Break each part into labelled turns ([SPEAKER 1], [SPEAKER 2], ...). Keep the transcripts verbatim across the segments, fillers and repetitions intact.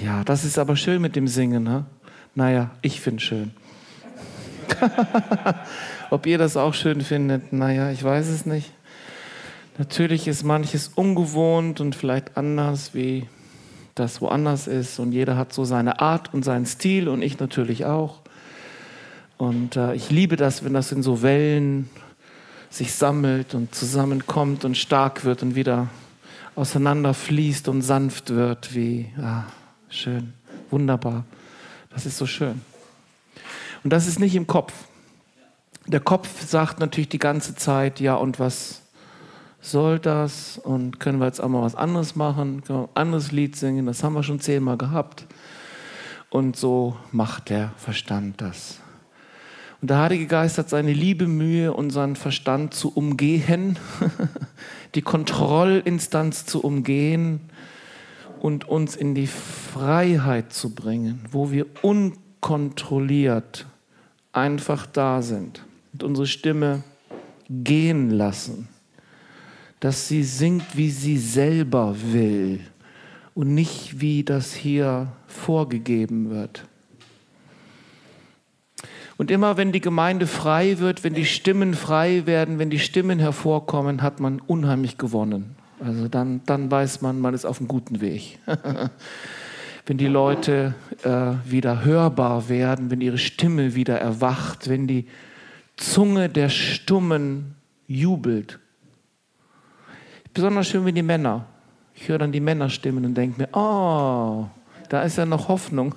[SPEAKER 1] Ja, das ist aber schön mit dem Singen, ne? Naja, ich finde es schön. Ob ihr das auch schön findet, naja, ich weiß es nicht. Natürlich ist manches ungewohnt und vielleicht anders, wie das woanders ist. Und jeder hat so seine Art und seinen Stil und ich natürlich auch. Und äh, ich liebe das, wenn das in so Wellen sich sammelt und zusammenkommt und stark wird und wieder auseinanderfließt und sanft wird, wie, ah, schön, wunderbar. Das ist so schön. Und das ist nicht im Kopf. Der Kopf sagt natürlich die ganze Zeit, ja, und was soll das? Und können wir jetzt auch mal was anderes machen? Können wir ein anderes Lied singen? Das haben wir schon zehnmal gehabt. Und so macht der Verstand das. Und der Heilige Geist hat seine liebe Mühe, unseren Verstand zu umgehen, die Kontrollinstanz zu umgehen und uns in die Freiheit zu bringen, wo wir unkontrolliert einfach da sind und unsere Stimme gehen lassen, dass sie singt, wie sie selber will und nicht, wie das hier vorgegeben wird. Und immer wenn die Gemeinde frei wird, wenn die Stimmen frei werden, wenn die Stimmen hervorkommen, hat man unheimlich gewonnen. Also dann, dann weiß man, man ist auf einem guten Weg. Wenn die Leute äh, wieder hörbar werden, wenn ihre Stimme wieder erwacht, wenn die Zunge der Stummen jubelt. Besonders schön, wenn die Männer. Ich höre dann die Männerstimmen und denke mir, oh, da ist ja noch Hoffnung.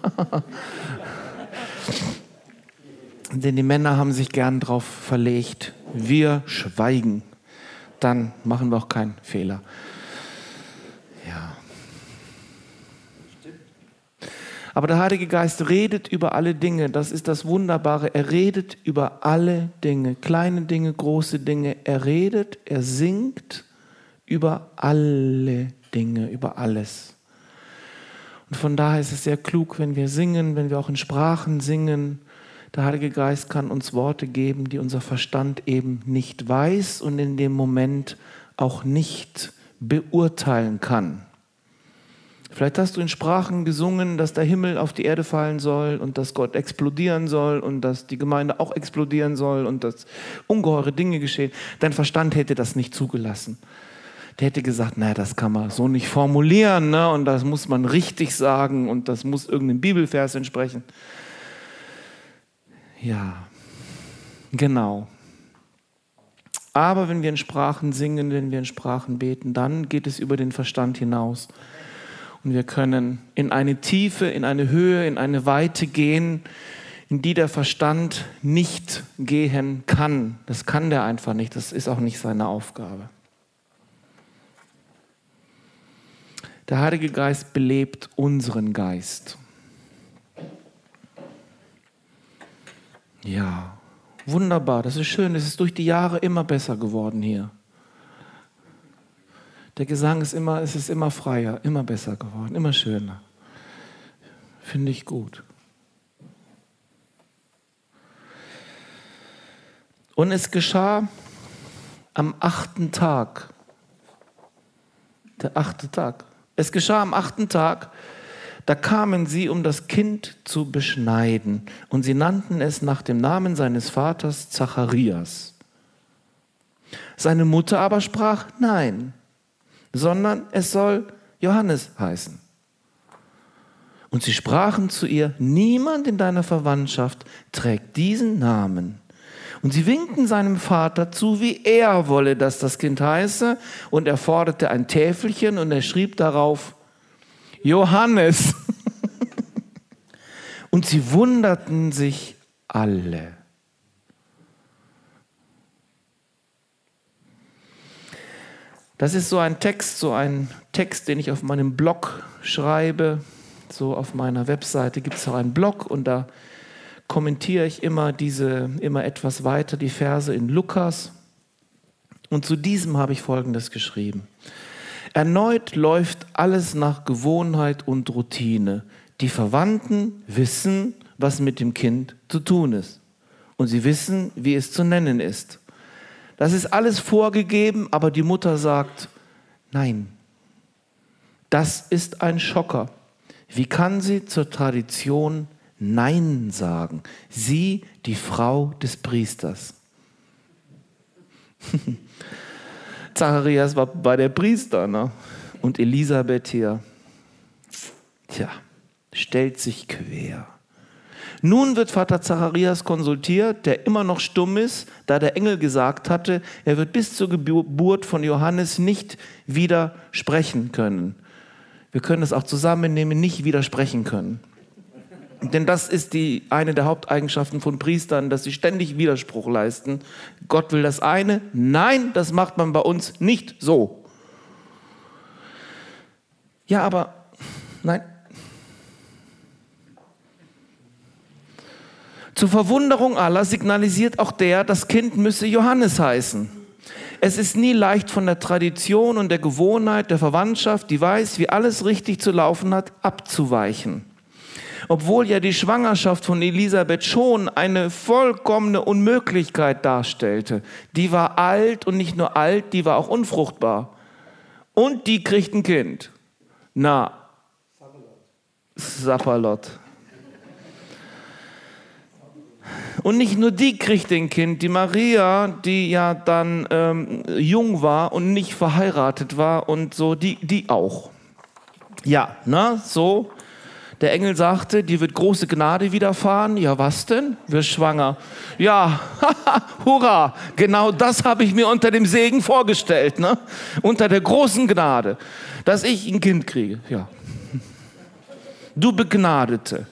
[SPEAKER 1] Denn die Männer haben sich gern darauf verlegt, wir schweigen. Dann machen wir auch keinen Fehler. Ja. Aber der Heilige Geist redet über alle Dinge. Das ist das Wunderbare. Er redet über alle Dinge. Kleine Dinge, große Dinge. Er redet, er singt über alle Dinge, über alles. Und von daher ist es sehr klug, wenn wir singen, wenn wir auch in Sprachen singen. Der Heilige Geist kann uns Worte geben, die unser Verstand eben nicht weiß und in dem Moment auch nicht beurteilen kann. Vielleicht hast du in Sprachen gesungen, dass der Himmel auf die Erde fallen soll und dass Gott explodieren soll und dass die Gemeinde auch explodieren soll und dass ungeheure Dinge geschehen. Dein Verstand hätte das nicht zugelassen. Der hätte gesagt, naja, das kann man so nicht formulieren, ne? Und das muss man richtig sagen und das muss irgendeinem Bibelvers entsprechen. Ja, genau. Aber wenn wir in Sprachen singen, wenn wir in Sprachen beten, dann geht es über den Verstand hinaus. Und wir können in eine Tiefe, in eine Höhe, in eine Weite gehen, in die der Verstand nicht gehen kann. Das kann der einfach nicht, das ist auch nicht seine Aufgabe. Der Heilige Geist belebt unseren Geist. Ja, wunderbar, das ist schön. Es ist durch die Jahre immer besser geworden hier. Der Gesang ist immer, es ist immer freier, immer besser geworden, immer schöner. Finde ich gut. Und es geschah am achten Tag. Der achte Tag. Es geschah am achten Tag, da kamen sie, um das Kind zu beschneiden. Und sie nannten es nach dem Namen seines Vaters Zacharias. Seine Mutter aber sprach, nein, sondern es soll Johannes heißen. Und sie sprachen zu ihr, niemand in deiner Verwandtschaft trägt diesen Namen. Und sie winkten seinem Vater zu, wie er wolle, dass das Kind heiße. Und er forderte ein Täfelchen und er schrieb darauf, Johannes. Und sie wunderten sich alle. Das ist so ein Text, so ein Text, den ich auf meinem Blog schreibe. So auf meiner Webseite gibt es auch einen Blog und da kommentiere ich immer diese, immer etwas weiter die Verse in Lukas. Und zu diesem habe ich Folgendes geschrieben. Erneut läuft alles nach Gewohnheit und Routine. Die Verwandten wissen, was mit dem Kind zu tun ist. Und sie wissen, wie es zu nennen ist. Das ist alles vorgegeben, aber die Mutter sagt, nein, das ist ein Schocker. Wie kann sie zur Tradition Nein sagen? Sie, die Frau des Priesters. Zacharias war bei der Priester, ne? Und Elisabeth hier, tja, stellt sich quer. Nun wird Vater Zacharias konsultiert, der immer noch stumm ist, da der Engel gesagt hatte, er wird bis zur Geburt von Johannes nicht wieder sprechen können. Wir können es auch zusammennehmen, nicht widersprechen können. Denn das ist die, eine der Haupteigenschaften von Priestern, dass sie ständig Widerspruch leisten. Gott will das eine, nein, das macht man bei uns nicht so. Ja, aber nein. Zur Verwunderung aller signalisiert auch der, das Kind müsse Johannes heißen. Es ist nie leicht von der Tradition und der Gewohnheit der Verwandtschaft, die weiß, wie alles richtig zu laufen hat, abzuweichen. Obwohl ja die Schwangerschaft von Elisabeth schon eine vollkommene Unmöglichkeit darstellte. Die war alt und nicht nur alt, die war auch unfruchtbar. Und die kriegt ein Kind. Na, Sapperlot. Und nicht nur die kriegt ein Kind, die Maria, die ja dann ähm, jung war und nicht verheiratet war und so, die, die auch. Ja, na, so. Der Engel sagte, dir wird große Gnade widerfahren. Ja, was denn? Wirst schwanger. Ja, hurra, genau das habe ich mir unter dem Segen vorgestellt, ne? Unter der großen Gnade, dass ich ein Kind kriege. Ja. Du Begnadete.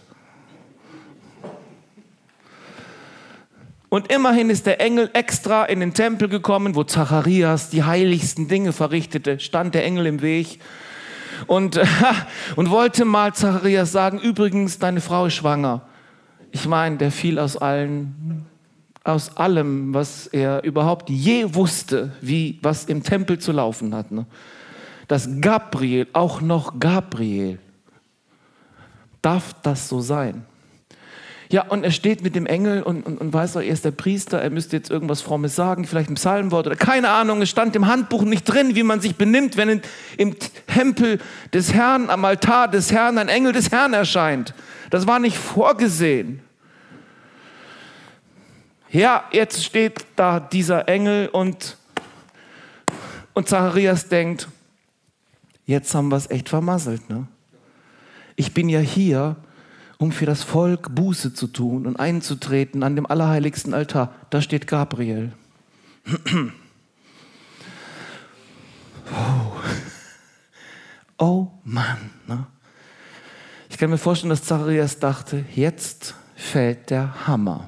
[SPEAKER 1] Und immerhin ist der Engel extra in den Tempel gekommen, wo Zacharias die heiligsten Dinge verrichtete. Stand der Engel im Weg und, und wollte mal Zacharias sagen, übrigens, deine Frau ist schwanger. Ich meine, der fiel aus allen, aus allem, was er überhaupt je wusste, wie, was im Tempel zu laufen hat. Ne? Dass Gabriel, auch noch Gabriel, darf das so sein? Ja, und er steht mit dem Engel und, und, und weiß doch, er ist der Priester, er müsste jetzt irgendwas Frommes sagen, vielleicht ein Psalmwort oder keine Ahnung, es stand im Handbuch nicht drin, wie man sich benimmt, wenn in, im Tempel des Herrn, am Altar des Herrn, ein Engel des Herrn erscheint. Das war nicht vorgesehen. Ja, jetzt steht da dieser Engel und, und Zacharias denkt, jetzt haben wir es echt vermasselt, ne? Ich bin ja hier, um für das Volk Buße zu tun und einzutreten an dem allerheiligsten Altar. Da steht Gabriel. Oh, oh Mann. Ne? Ich kann mir vorstellen, dass Zacharias dachte, jetzt fällt der Hammer.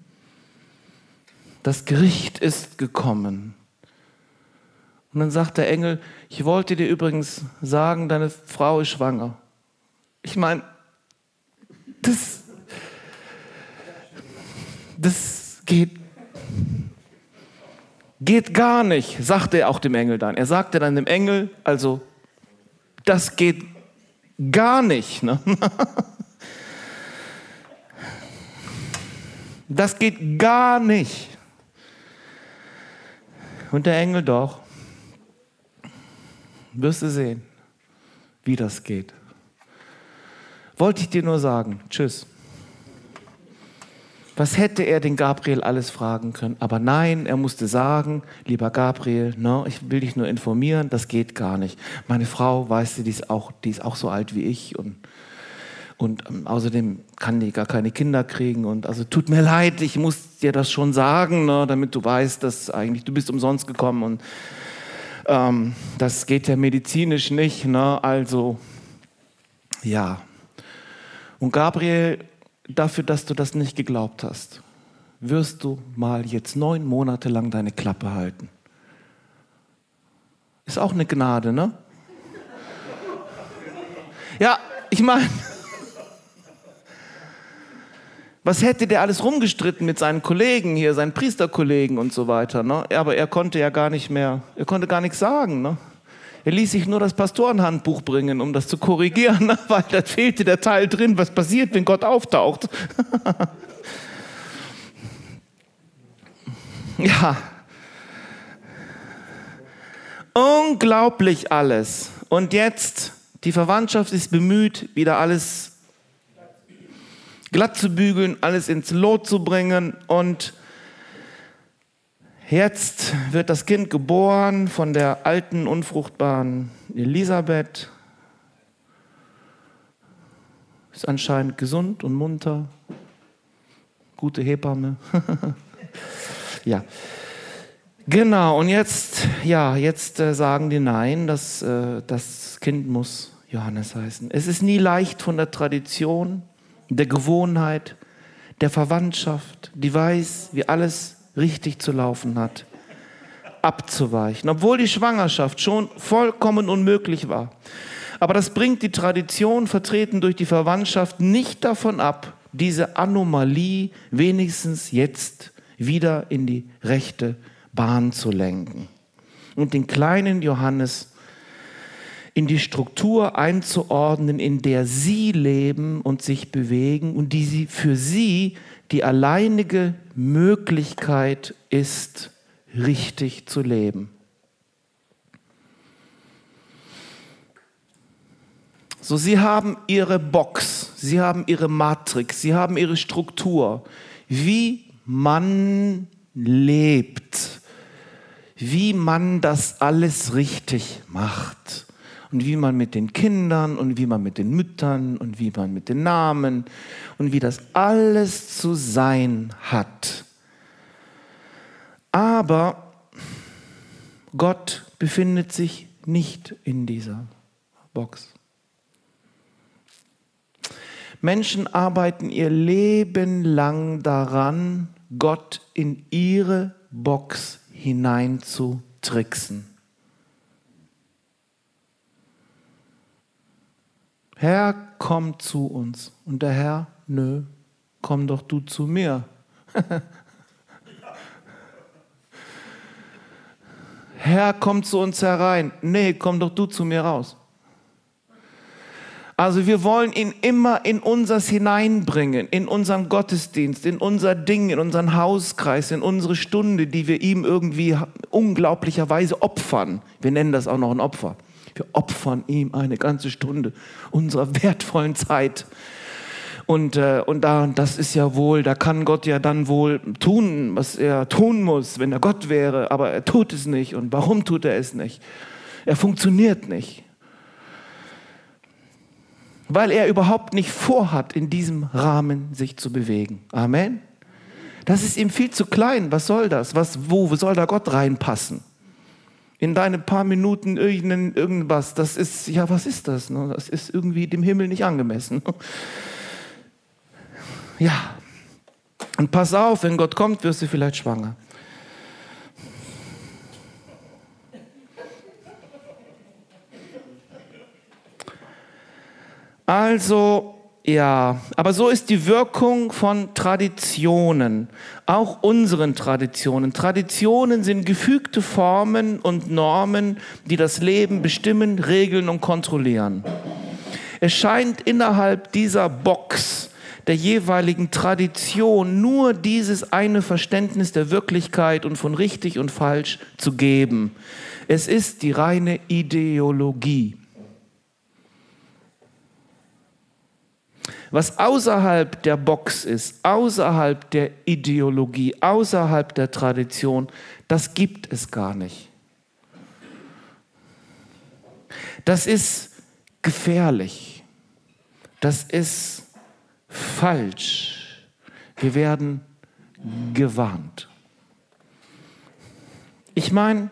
[SPEAKER 1] Das Gericht ist gekommen. Und dann sagt der Engel, ich wollte dir übrigens sagen, deine Frau ist schwanger. Ich meine, Das, das geht, geht gar nicht, sagte er auch dem Engel dann. Er sagte dann dem Engel, also, das geht gar nicht. Ne? Das geht gar nicht. Und der Engel doch. Wirst du sehen, wie das geht. Wollte ich dir nur sagen, tschüss. Was hätte er den Gabriel alles fragen können? Aber nein, er musste sagen, lieber Gabriel, no, ich will dich nur informieren, das geht gar nicht. Meine Frau, weißt du, die ist auch, die ist auch so alt wie ich und, und ähm, außerdem kann die gar keine Kinder kriegen. Und also tut mir leid, ich muss dir das schon sagen, no, damit du weißt, dass eigentlich du bist umsonst gekommen und ähm, das geht ja medizinisch nicht. No, also, ja. Und Gabriel, dafür, dass du das nicht geglaubt hast, wirst du mal jetzt neun Monate lang deine Klappe halten. Ist auch eine Gnade, ne? Ja, ich meine, was hätte der alles rumgestritten mit seinen Kollegen hier, seinen Priesterkollegen und so weiter, ne? Aber er konnte ja gar nicht mehr, er konnte gar nichts sagen, ne? Er ließ sich nur das Pastorenhandbuch bringen, um das zu korrigieren, ne? Weil da fehlte der Teil drin, was passiert, wenn Gott auftaucht. Ja. Unglaublich alles. Und jetzt Die Verwandtschaft ist bemüht, wieder alles glatt zu bügeln, alles ins Lot zu bringen. Und jetzt wird das Kind geboren von der alten, unfruchtbaren Elisabeth. Ist anscheinend gesund und munter. Gute Hebamme. Ja. Genau, und jetzt, ja, jetzt äh, sagen die nein, das, äh, das Kind muss Johannes heißen. Es ist nie leicht von der Tradition, der Gewohnheit, der Verwandtschaft, die weiß, wie alles richtig zu laufen hat, abzuweichen. Obwohl die Schwangerschaft schon vollkommen unmöglich war. Aber das bringt die Tradition, vertreten durch die Verwandtschaft, nicht davon ab, diese Anomalie wenigstens jetzt wieder in die rechte Bahn zu lenken und den kleinen Johannes in die Struktur einzuordnen, in der sie leben und sich bewegen und die sie für sie die alleinige Möglichkeit ist, richtig zu leben. So, sie haben ihre Box, sie haben ihre Matrix, sie haben ihre Struktur, wie man lebt, wie man das alles richtig macht und wie man mit den Kindern und wie man mit den Müttern und wie man mit den Namen und wie das alles zu sein hat. Aber Gott befindet sich nicht in dieser Box. Menschen arbeiten ihr Leben lang daran, Gott in ihre Box hinein zu tricksen. Herr, komm zu uns. Und der Herr, nö, komm doch du zu mir. Herr, komm zu uns herein. Nee, komm doch du zu mir raus. Also wir wollen ihn immer in unseres hineinbringen, in unseren Gottesdienst, in unser Ding, in unseren Hauskreis, in unsere Stunde, die wir ihm irgendwie unglaublicherweise opfern. Wir nennen das auch noch ein Opfer. Wir opfern ihm eine ganze Stunde unserer wertvollen Zeit. Und, äh, und da, das ist ja wohl, da kann Gott ja dann wohl tun, was er tun muss, wenn er Gott wäre. Aber er tut es nicht. Und warum tut er es nicht? Er funktioniert nicht. Weil er überhaupt nicht vorhat, in diesem Rahmen sich zu bewegen. Amen. Das ist ihm viel zu klein. Was soll das? Was, wo soll da Gott reinpassen? In deine paar Minuten irgendwas. Das ist, ja, was ist das? Das ist irgendwie dem Himmel nicht angemessen. Ja. Und pass auf, wenn Gott kommt, wirst du vielleicht schwanger. Also, ja, aber so ist die Wirkung von Traditionen, auch unseren Traditionen. Traditionen sind gefügte Formen und Normen, die das Leben bestimmen, regeln und kontrollieren. Es scheint innerhalb dieser Box der jeweiligen Tradition nur dieses eine Verständnis der Wirklichkeit und von richtig und falsch zu geben. Es ist die reine Ideologie. Was außerhalb der Box ist, außerhalb der Ideologie, außerhalb der Tradition, das gibt es gar nicht. Das ist gefährlich. Das ist falsch. Wir werden gewarnt. Ich meine,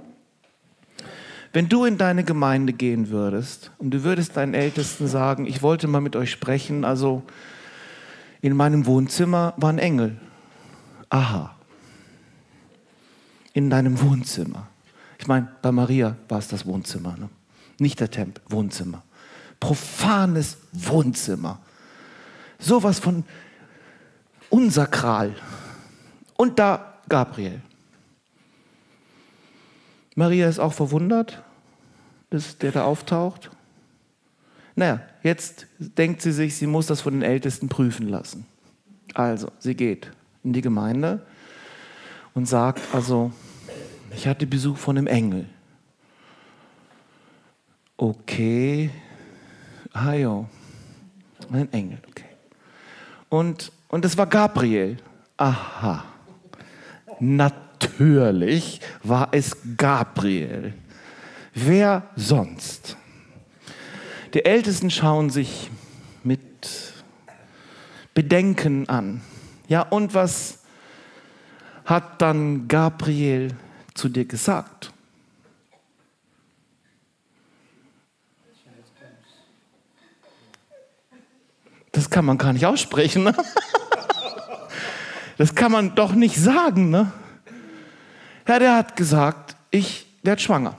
[SPEAKER 1] wenn du in deine Gemeinde gehen würdest und du würdest deinen Ältesten sagen, ich wollte mal mit euch sprechen, also in meinem Wohnzimmer war ein Engel. Aha. In deinem Wohnzimmer. Ich meine, bei Maria war es das Wohnzimmer, ne? Nicht der Tempel, Wohnzimmer. Profanes Wohnzimmer. Sowas von unsakral. Und da Gabriel. Maria ist auch verwundert, dass der da auftaucht. Naja, jetzt denkt sie sich, sie muss das von den Ältesten prüfen lassen. Also, sie geht in die Gemeinde und sagt, also, ich hatte Besuch von einem Engel. Okay, Ah jo, ein Engel, okay. Und, und es war Gabriel. Aha, natürlich war es Gabriel. Wer sonst? Die Ältesten schauen sich mit Bedenken an. Ja, und was hat dann Gabriel zu dir gesagt? Das kann man gar nicht aussprechen, ne? Das kann man doch nicht sagen, ne? Ja, der hat gesagt, ich werde schwanger.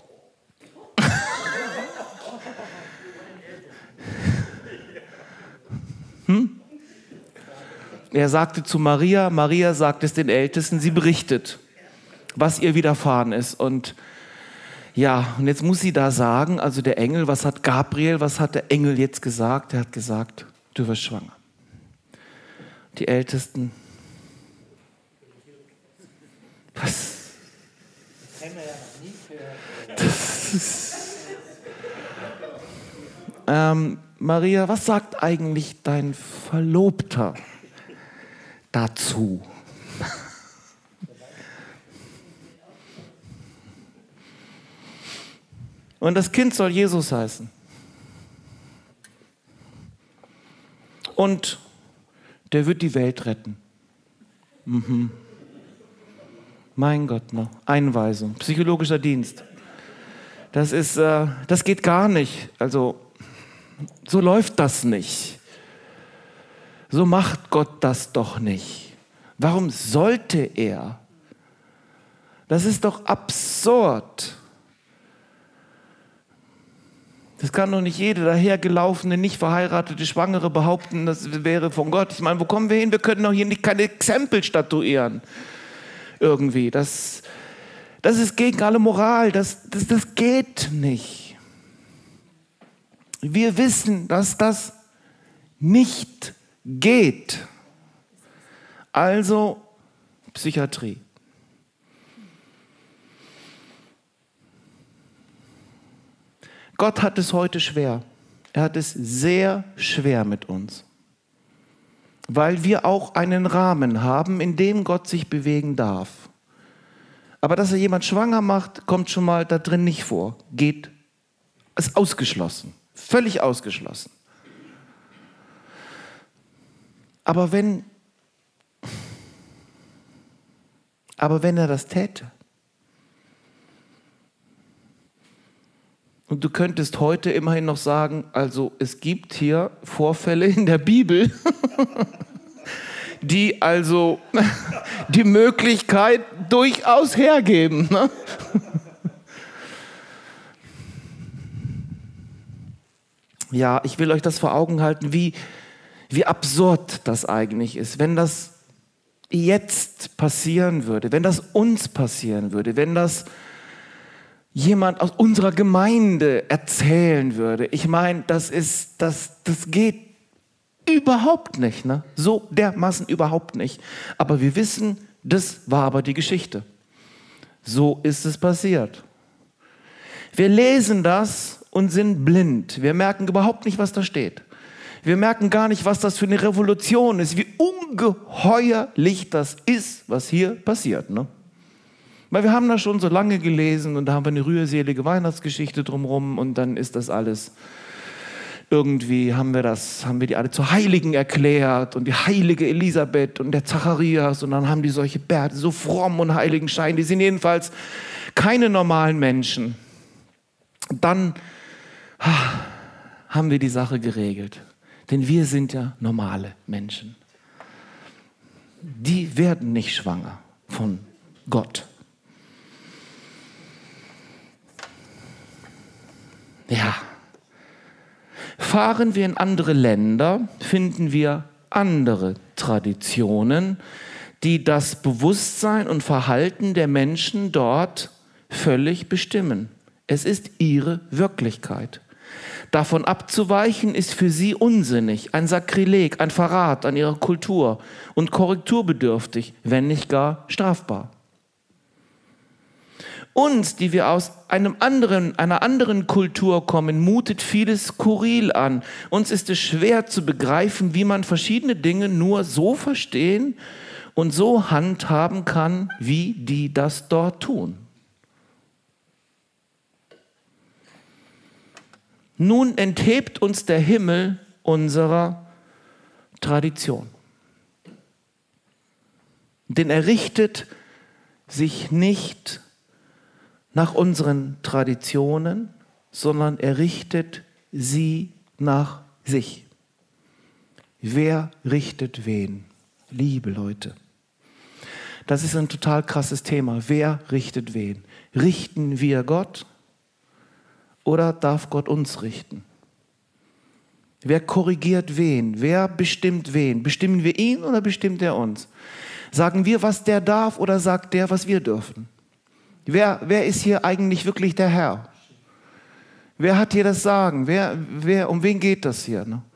[SPEAKER 1] Hm? Er sagte zu Maria, Maria sagt es den Ältesten, sie berichtet, was ihr widerfahren ist. Und ja, und jetzt muss sie da sagen, also der Engel, was hat Gabriel, was hat der Engel jetzt gesagt? Er hat gesagt, du wirst schwanger. Die Ältesten, was? Das ist, ähm, Maria, was sagt eigentlich dein Verlobter dazu? Und das Kind soll Jesus heißen. Und der wird die Welt retten. Mhm. Mein Gott, ne? Einweisung, psychologischer Dienst. Das ist, äh, das geht gar nicht. Also, so läuft das nicht. So macht Gott das doch nicht. Warum sollte er? Das ist doch absurd. Das kann doch nicht jede dahergelaufene, nicht verheiratete Schwangere behaupten, das wäre von Gott. Ich meine, wo kommen wir hin? Wir können doch hier nicht keine Exempel statuieren. Irgendwie. Das, das ist gegen alle Moral. Das, das, das geht nicht. Wir wissen, dass das nicht geht. Also Psychiatrie. Gott hat es heute schwer. Er hat es sehr schwer mit uns. Weil wir auch einen Rahmen haben, in dem Gott sich bewegen darf. Aber dass er jemand schwanger macht, kommt schon mal da drin nicht vor. Geht, ist ausgeschlossen. Völlig ausgeschlossen. Aber wenn, aber wenn er das täte, und du könntest heute immerhin noch sagen, also es gibt hier Vorfälle in der Bibel, die also die Möglichkeit durchaus hergeben. Ne? Ja, ich will euch das vor Augen halten, wie, wie absurd das eigentlich ist. Wenn das jetzt passieren würde, wenn das uns passieren würde, wenn das jemand aus unserer Gemeinde erzählen würde. Ich meine, das ist, das, das geht überhaupt nicht, ne? So dermaßen überhaupt nicht. Aber wir wissen, das war aber die Geschichte. So ist es passiert. Wir lesen das und sind blind. Wir merken überhaupt nicht, was da steht. Wir merken gar nicht, was das für eine Revolution ist, wie ungeheuerlich das ist, was hier passiert, ne? Weil wir haben das schon so lange gelesen und da haben wir eine rührselige Weihnachtsgeschichte drumherum und dann ist das alles irgendwie, haben wir das, haben wir die alle zu Heiligen erklärt und die heilige Elisabeth und der Zacharias und dann haben die solche Bärte, so fromm und Heiligenschein, die sind jedenfalls keine normalen Menschen. Dann ah, haben wir die Sache geregelt, denn wir sind ja normale Menschen. Die werden nicht schwanger von Gott. Ja, fahren wir in andere Länder, finden wir andere Traditionen, die das Bewusstsein und Verhalten der Menschen dort völlig bestimmen. Es ist ihre Wirklichkeit. Davon abzuweichen ist für sie unsinnig, ein Sakrileg, ein Verrat an ihrer Kultur und korrekturbedürftig, wenn nicht gar strafbar. Uns, die wir aus einem anderen, einer anderen Kultur kommen, mutet vieles skurril an. Uns ist es schwer zu begreifen, wie man verschiedene Dinge nur so verstehen und so handhaben kann, wie die das dort tun. Nun enthebt uns der Himmel unserer Tradition. Denn er richtet sich nicht nach unseren Traditionen, sondern er richtet sie nach sich. Wer richtet wen? Liebe Leute. Das ist ein total krasses Thema. Wer richtet wen? Richten wir Gott oder darf Gott uns richten? Wer korrigiert wen? Wer bestimmt wen? Bestimmen wir ihn oder bestimmt er uns? Sagen wir, was der darf oder sagt der, was wir dürfen? Wer, wer ist hier eigentlich wirklich der Herr? Wer hat hier das Sagen? Wer, wer, um wen geht das hier? Ne?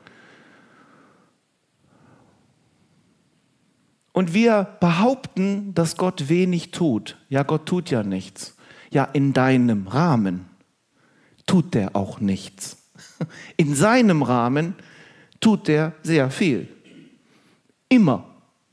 [SPEAKER 1] Und wir behaupten, dass Gott wenig tut. Ja, Gott tut ja nichts. Ja, in deinem Rahmen tut der auch nichts. In seinem Rahmen tut der sehr viel. Immer.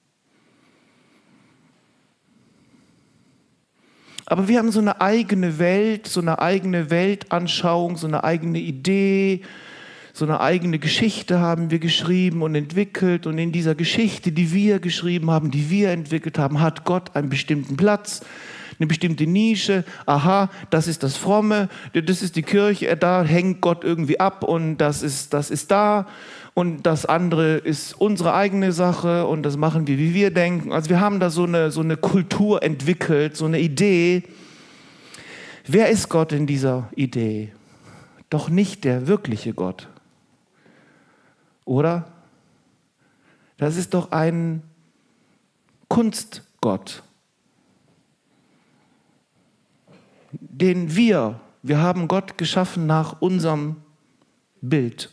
[SPEAKER 1] Aber wir haben so eine eigene Welt, so eine eigene Weltanschauung, so eine eigene Idee, so eine eigene Geschichte haben wir geschrieben und entwickelt. Und in dieser Geschichte, die wir geschrieben haben, die wir entwickelt haben, hat Gott einen bestimmten Platz, eine bestimmte Nische. Aha, das ist das Fromme, das ist die Kirche, da hängt Gott irgendwie ab und das ist, das ist da. Und das andere ist unsere eigene Sache und das machen wir, wie wir denken. Also wir haben da so eine, so eine Kultur entwickelt, so eine Idee. Wer ist Gott in dieser Idee? Doch nicht der wirkliche Gott. Oder? Das ist doch ein Kunstgott, den wir, wir haben Gott geschaffen nach unserem Bild.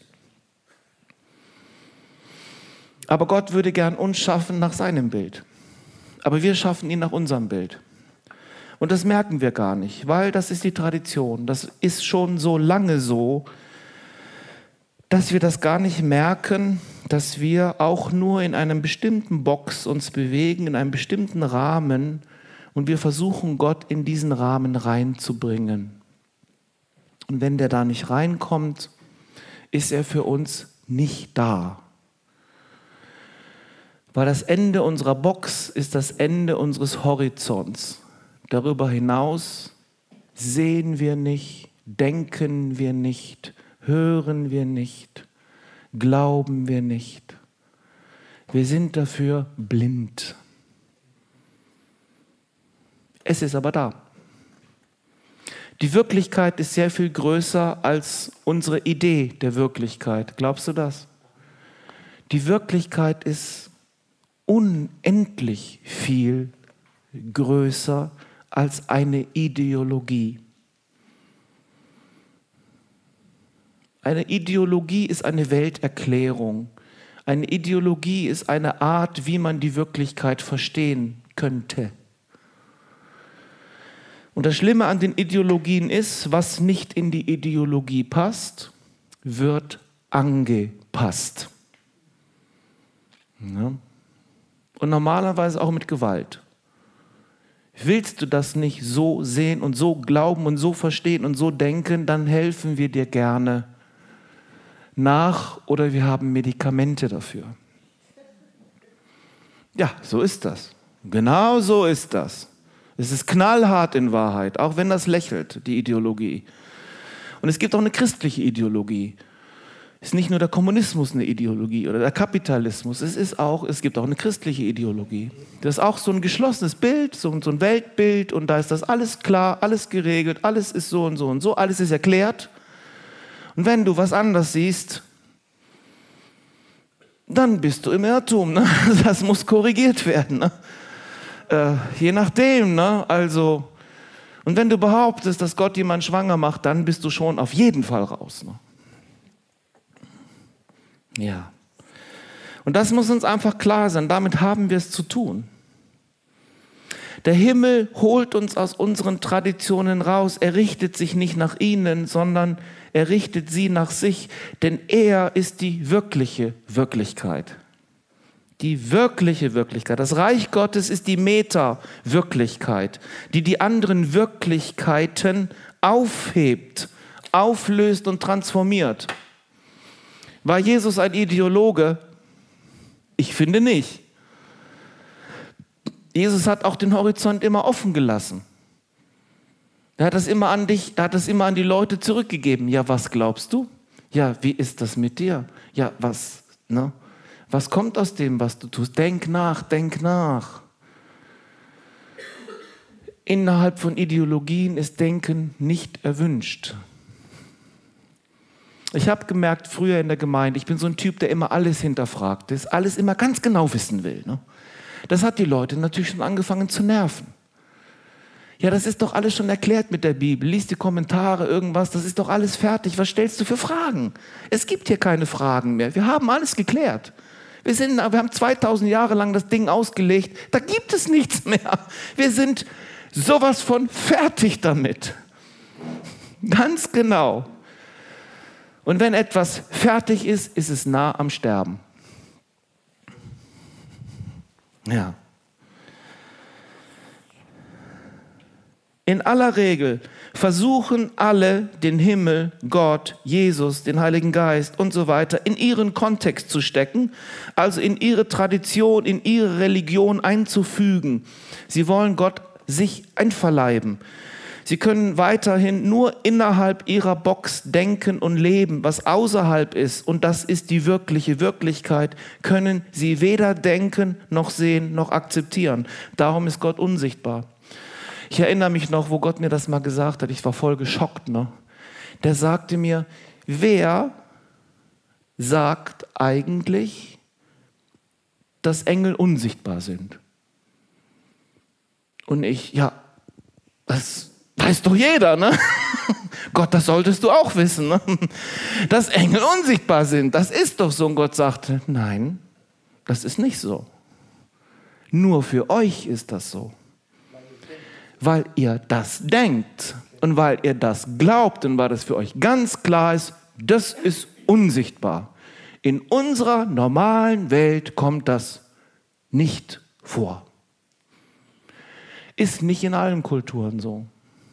[SPEAKER 1] Aber Gott würde gern uns schaffen nach seinem Bild. Aber wir schaffen ihn nach unserem Bild. Und das merken wir gar nicht, weil das ist die Tradition. Das ist schon so lange so, dass wir das gar nicht merken, dass wir auch nur in einem bestimmten Box uns bewegen, in einem bestimmten Rahmen und wir versuchen, Gott in diesen Rahmen reinzubringen. Und wenn der da nicht reinkommt, ist er für uns nicht da. Weil das Ende unserer Box ist das Ende unseres Horizonts. Darüber hinaus sehen wir nicht, denken wir nicht, hören wir nicht, glauben wir nicht. Wir sind dafür blind. Es ist aber da. Die Wirklichkeit ist sehr viel größer als unsere Idee der Wirklichkeit. Glaubst du das? Die Wirklichkeit ist unendlich viel größer als eine Ideologie. Eine Ideologie ist eine Welterklärung. Eine Ideologie ist eine Art, wie man die Wirklichkeit verstehen könnte. Und das Schlimme an den Ideologien ist, was nicht in die Ideologie passt, wird angepasst. Ja. Und normalerweise auch mit Gewalt. Willst du das nicht so sehen und so glauben und so verstehen und so denken, dann helfen wir dir gerne nach oder wir haben Medikamente dafür. Ja, so ist das. Genau so ist das. Es ist knallhart in Wahrheit, auch wenn das lächelt, die Ideologie. Und es gibt auch eine christliche Ideologie. Es ist nicht nur der Kommunismus eine Ideologie oder der Kapitalismus, es ist auch, es gibt auch eine christliche Ideologie. Das ist auch so ein geschlossenes Bild, so, so ein Weltbild und da ist das alles klar, alles geregelt, alles ist so und so und so, alles ist erklärt. Und wenn du was anderes siehst, dann bist du im Irrtum. Ne? Das muss korrigiert werden. Ne? Äh, je nachdem, ne? Also, und wenn du behauptest, dass Gott jemanden schwanger macht, dann bist du schon auf jeden Fall raus. Ne? Ja. Und das muss uns einfach klar sein. Damit haben wir es zu tun. Der Himmel holt uns aus unseren Traditionen raus. Er richtet sich nicht nach ihnen, sondern er richtet sie nach sich, denn er ist die wirkliche Wirklichkeit. Die wirkliche Wirklichkeit. Das Reich Gottes ist die Meta-Wirklichkeit, die die anderen Wirklichkeiten aufhebt, auflöst und transformiert. War Jesus ein Ideologe? Ich finde nicht. Jesus hat auch den Horizont immer offen gelassen. Er hat das immer an dich, er hat das immer an die Leute zurückgegeben. Ja, was glaubst du? Ja, wie ist das mit dir? Ja, was, ne? Was kommt aus dem, was du tust? Denk nach, denk nach. Innerhalb von Ideologien ist Denken nicht erwünscht. Ich habe gemerkt, früher in der Gemeinde, ich bin so ein Typ, der immer alles hinterfragt ist, alles immer ganz genau wissen will. Ne? Das hat die Leute natürlich schon angefangen zu nerven. Ja, das ist doch alles schon erklärt mit der Bibel. Lies die Kommentare, irgendwas, das ist doch alles fertig. Was stellst du für Fragen? Es gibt hier keine Fragen mehr. Wir haben alles geklärt. Wir, sind, wir haben zweitausend Jahre lang das Ding ausgelegt. Da gibt es nichts mehr. Wir sind sowas von fertig damit. Ganz genau. Und wenn etwas fertig ist, ist es nah am Sterben. Ja. In aller Regel versuchen alle, den Himmel, Gott, Jesus, den Heiligen Geist und so weiter in ihren Kontext zu stecken, also in ihre Tradition, in ihre Religion einzufügen. Sie wollen Gott sich einverleiben. Sie können weiterhin nur innerhalb ihrer Box denken und leben. Was außerhalb ist, und das ist die wirkliche Wirklichkeit, können sie weder denken, noch sehen, noch akzeptieren. Darum ist Gott unsichtbar. Ich erinnere mich noch, wo Gott mir das mal gesagt hat. Ich war voll geschockt. Ne? Der sagte mir, wer sagt eigentlich, dass Engel unsichtbar sind? Und ich, ja, das weiß doch jeder, ne? Gott, das solltest du auch wissen, ne? Dass Engel unsichtbar sind. Das ist doch so. Und Gott sagte, nein, das ist nicht so. Nur für euch ist das so. Weil ihr das denkt und weil ihr das glaubt und weil das für euch ganz klar ist, das ist unsichtbar. In unserer normalen Welt kommt das nicht vor. Ist nicht in allen Kulturen so.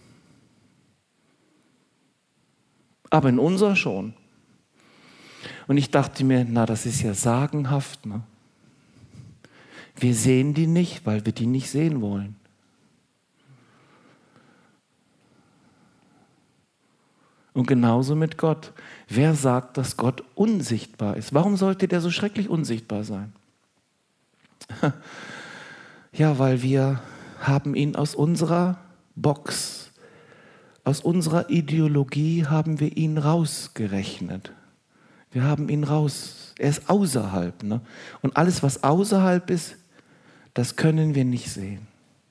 [SPEAKER 1] Aber in unserer schon. Und ich dachte mir, na, das ist ja sagenhaft. Ne? Wir sehen die nicht, weil wir die nicht sehen wollen. Und genauso mit Gott. Wer sagt, dass Gott unsichtbar ist? Warum sollte der so schrecklich unsichtbar sein? Ja, weil wir haben ihn aus unserer Box, aus unserer Ideologie haben wir ihn rausgerechnet. Wir haben ihn raus. Er ist außerhalb. Ne? Und alles, was außerhalb ist, das können wir nicht sehen.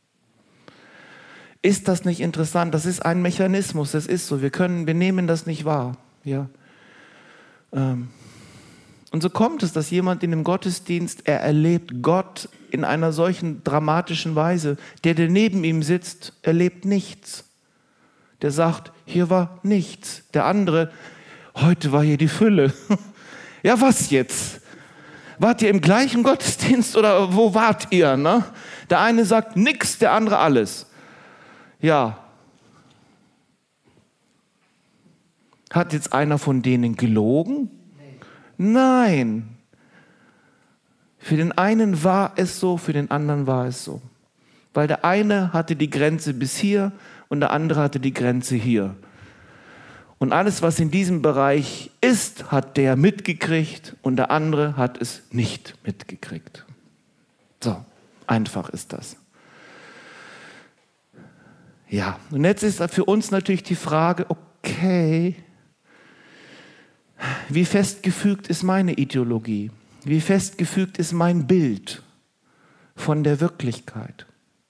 [SPEAKER 1] Ist das nicht interessant? Das ist ein Mechanismus, das ist so. Wir können, wir nehmen das nicht wahr. Ja. Ähm. Und so kommt es, dass jemand in dem Gottesdienst, er erlebt Gott in einer solchen dramatischen Weise. Der, der neben ihm sitzt, erlebt nichts. Der sagt, hier war nichts. Der andere, heute war hier die Fülle. Ja, was jetzt? Wart ihr im gleichen Gottesdienst oder wo wart ihr? Ne? Der eine sagt nichts, der andere alles. Ja. Hat jetzt einer von denen gelogen? Nein. Für den einen war es so, für den anderen war es so. Weil der eine hatte die Grenze bis hier und der andere hatte die Grenze hier. Und alles, was in diesem Bereich ist, hat der mitgekriegt und der andere hat es nicht mitgekriegt. So, einfach ist das. Ja, und jetzt ist für uns natürlich die Frage, okay, wie festgefügt ist meine Ideologie? Wie festgefügt ist mein Bild von der Wirklichkeit?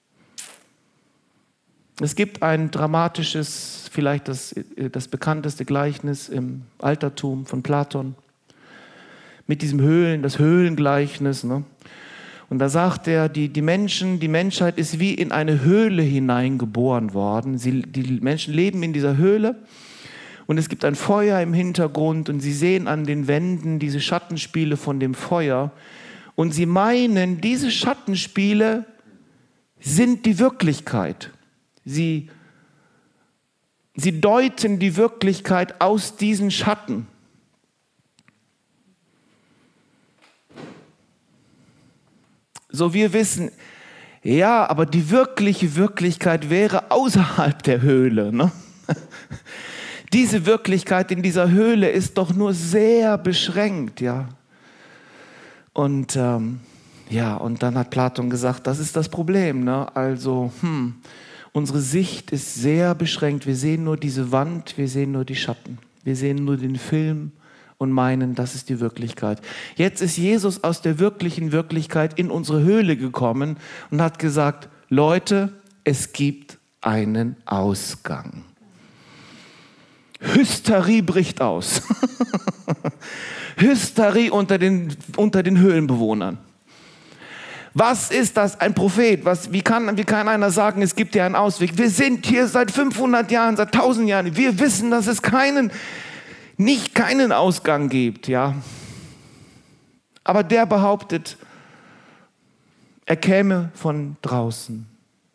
[SPEAKER 1] Es gibt ein dramatisches, vielleicht das, das bekannteste Gleichnis im Altertum von Platon, mit diesem Höhlen, das Höhlengleichnis. Ne? Und da sagt er, die, die Menschen, die Menschheit ist wie in eine Höhle hineingeboren worden. Sie, die Menschen leben in dieser Höhle und es gibt ein Feuer im Hintergrund und sie sehen an den Wänden diese Schattenspiele von dem Feuer und sie meinen, diese Schattenspiele sind die Wirklichkeit. Sie, sie deuten die Wirklichkeit aus diesen Schatten. So, wir wissen, ja, aber die wirkliche Wirklichkeit wäre außerhalb der Höhle. Ne? Diese Wirklichkeit in dieser Höhle ist doch nur sehr beschränkt, ja. Und ähm, ja, und dann hat Platon gesagt, das ist das Problem. Ne? Also, hm, unsere Sicht ist sehr beschränkt. Wir sehen nur diese Wand, wir sehen nur die Schatten, wir sehen nur den Film und meinen, das ist die Wirklichkeit. Jetzt ist Jesus aus der wirklichen Wirklichkeit in unsere Höhle gekommen und hat gesagt, Leute, es gibt einen Ausgang. Hysterie bricht aus. Hysterie unter den, unter den Höhlenbewohnern. Was ist das, ein Prophet? Was, wie, kann, wie kann einer sagen, es gibt ja einen Ausweg? Wir sind hier seit fünfhundert Jahren, seit tausend Jahren. Wir wissen, dass es keinen nicht keinen Ausgang gibt, ja. Aber der behauptet, er käme von draußen.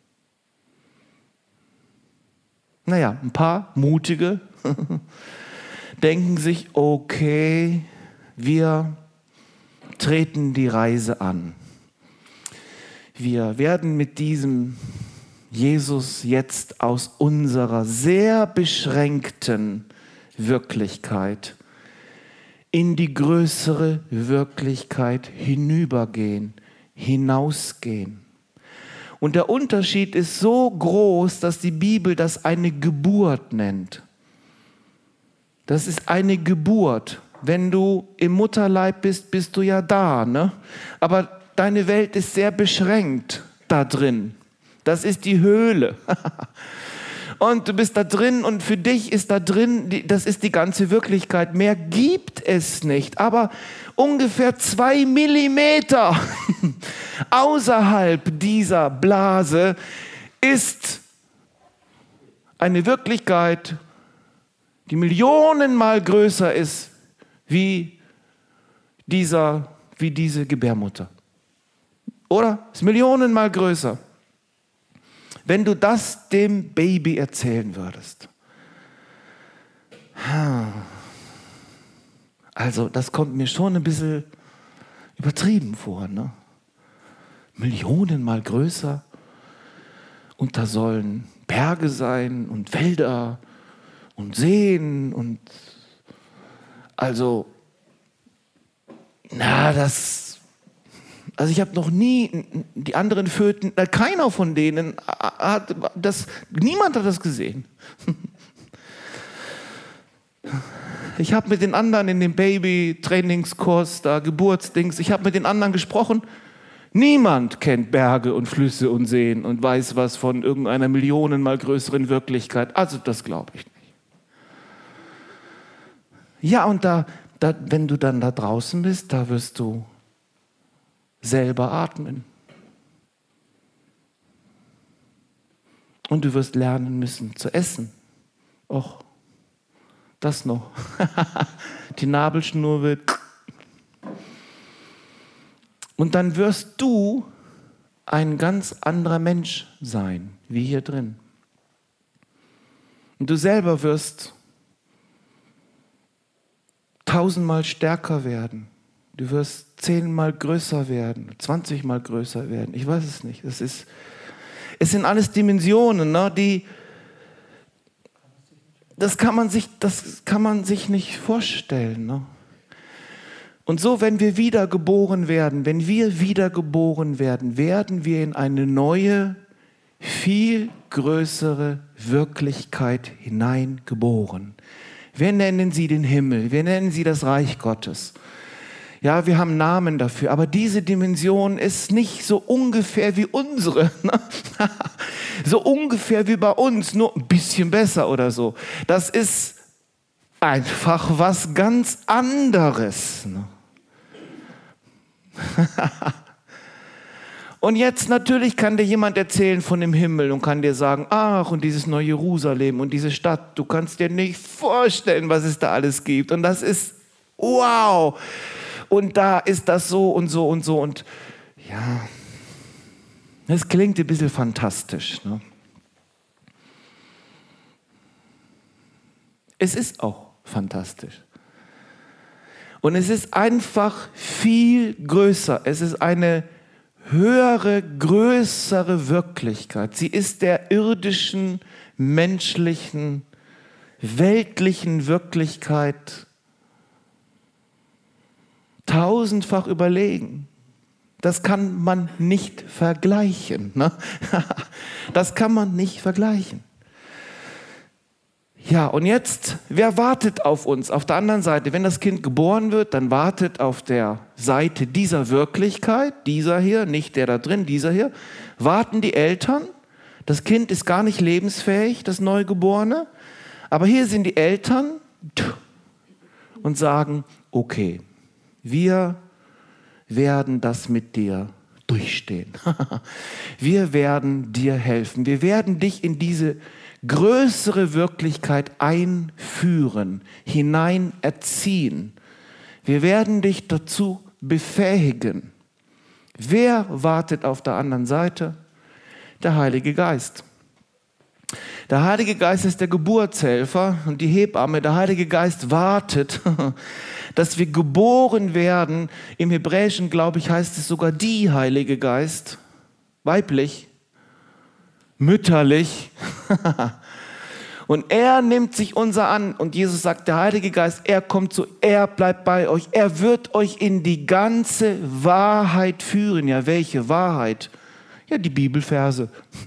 [SPEAKER 1] Naja, ein paar Mutige denken sich, okay, wir treten die Reise an. Wir werden mit diesem Jesus jetzt aus unserer sehr beschränkten Wirklichkeit in die größere Wirklichkeit hinübergehen, hinausgehen. Und der Unterschied ist so groß, dass die Bibel das eine Geburt nennt. Das ist eine Geburt. Wenn du im Mutterleib bist, bist du ja da, ne? Aber deine Welt ist sehr beschränkt da drin. Das ist die Höhle. Und du bist da drin und für dich ist da drin, das ist die ganze Wirklichkeit. Mehr gibt es nicht. Aber ungefähr zwei Millimeter außerhalb dieser Blase ist eine Wirklichkeit, die millionenmal größer ist wie, dieser, wie diese Gebärmutter. Oder? Ist millionenmal größer. Wenn du das dem Baby erzählen würdest. Also, das kommt mir schon ein bisschen übertrieben vor. Ne? Millionenmal größer. Und da sollen Berge sein und Wälder und Seen und also, na, das... Also ich habe noch nie, die anderen Föten, keiner von denen hat das, niemand hat das gesehen. Ich habe mit den anderen in dem Baby-Trainingskurs, da Geburtsdings, ich habe mit den anderen gesprochen. Niemand kennt Berge und Flüsse und Seen und weiß was von irgendeiner millionenmal größeren Wirklichkeit. Also das glaube ich nicht. Ja, und da, da, wenn du dann da draußen bist, da wirst du selber atmen. Und du wirst lernen müssen zu essen. Och, das noch. Die Nabelschnur wird. Und dann wirst du ein ganz anderer Mensch sein, wie hier drin. Und du selber wirst tausendmal stärker werden. Du wirst zehnmal größer werden, zwanzigmal größer werden. Ich weiß es nicht. Es ist, es sind alles Dimensionen, ne, die, das kann man sich, das kann man sich nicht vorstellen. Ne? Und so, wenn wir wiedergeboren werden, wenn wir wiedergeboren werden, werden wir in eine neue, viel größere Wirklichkeit hineingeboren. Wir nennen sie den Himmel, wir nennen sie das Reich Gottes. Ja, wir haben Namen dafür, aber diese Dimension ist nicht so ungefähr wie unsere. Ne? So ungefähr wie bei uns, nur ein bisschen besser oder so. Das ist einfach was ganz anderes. Ne? Und jetzt natürlich kann dir jemand erzählen von dem Himmel und kann dir sagen, ach, und dieses neue Jerusalem und diese Stadt, du kannst dir nicht vorstellen, was es da alles gibt. Und das ist wow. Und da ist das so und so und so. Und ja, das klingt ein bisschen fantastisch, ne? Es ist auch fantastisch. Und es ist einfach viel größer. Es ist eine höhere, größere Wirklichkeit. Sie ist der irdischen, menschlichen, weltlichen Wirklichkeit tausendfach überlegen. Das kann man nicht vergleichen. Ne? Das kann man nicht vergleichen. Ja, und jetzt, wer wartet auf uns? Auf der anderen Seite, wenn das Kind geboren wird, dann wartet auf der Seite dieser Wirklichkeit, dieser hier, nicht der da drin, dieser hier, warten die Eltern. Das Kind ist gar nicht lebensfähig, das Neugeborene. Aber hier sind die Eltern und sagen, okay, wir werden das mit dir durchstehen. Wir werden dir helfen. Wir werden dich in diese größere Wirklichkeit einführen, hinein erziehen. Wir werden dich dazu befähigen. Wer wartet auf der anderen Seite? Der Heilige Geist. Der Heilige Geist ist der Geburtshelfer und die Hebamme. Der Heilige Geist wartet, dass wir geboren werden. Im Hebräischen, glaube ich, heißt es sogar die Heilige Geist, weiblich, mütterlich. Und er nimmt sich unser an. Und Jesus sagt, der Heilige Geist, er kommt zu, er bleibt bei euch. Er wird euch in die ganze Wahrheit führen. Ja, welche Wahrheit? Ja, die Bibelverse.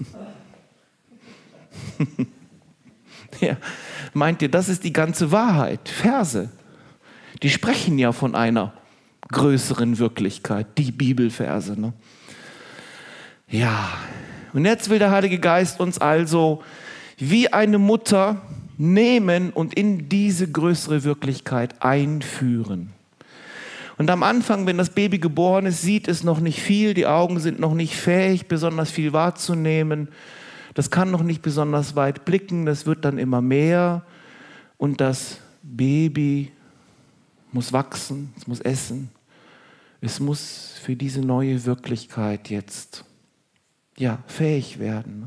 [SPEAKER 1] Ja, meint ihr, das ist die ganze Wahrheit? Verse. Die sprechen ja von einer größeren Wirklichkeit, die Bibelverse. Ne? Ja, und jetzt will der Heilige Geist uns also wie eine Mutter nehmen und in diese größere Wirklichkeit einführen. Und am Anfang, wenn das Baby geboren ist, sieht es noch nicht viel, die Augen sind noch nicht fähig, besonders viel wahrzunehmen. Das kann noch nicht besonders weit blicken, das wird dann immer mehr. Und das Baby muss wachsen, es muss essen. Es muss für diese neue Wirklichkeit jetzt ja, fähig werden.